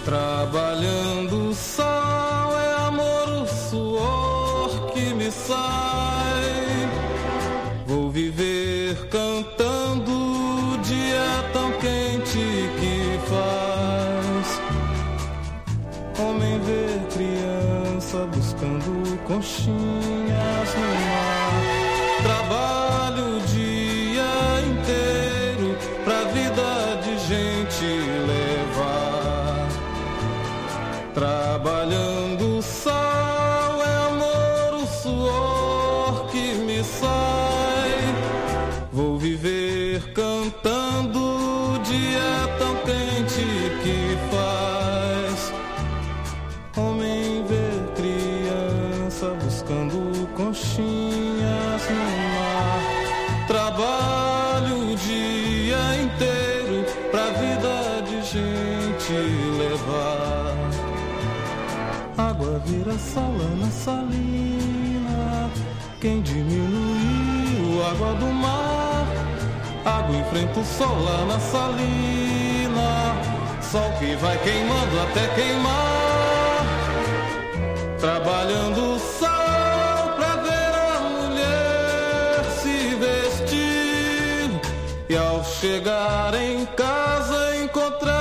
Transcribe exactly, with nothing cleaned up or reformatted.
Trabalhando o sol é amor, o suor que me sai. Vou viver cantando o dia tão quente que faz. Homem vê criança buscando conchinhas no mar. Trabalho o dia inteiro pra vida de gente levar. Trabalhando o sol é amor, o suor que me sai. Vou viver cantando o dia tão quente que faz. Homem vê criança buscando conchinhas no mar. Trabalho o dia inteiro pra vida de gente levar. Água vira salana salina. Quem diminuiu a água do mar? Água enfrenta o sol lá na salina. Sol que vai queimando até queimar. Trabalhando o sol pra ver a mulher se vestir. E ao chegar em casa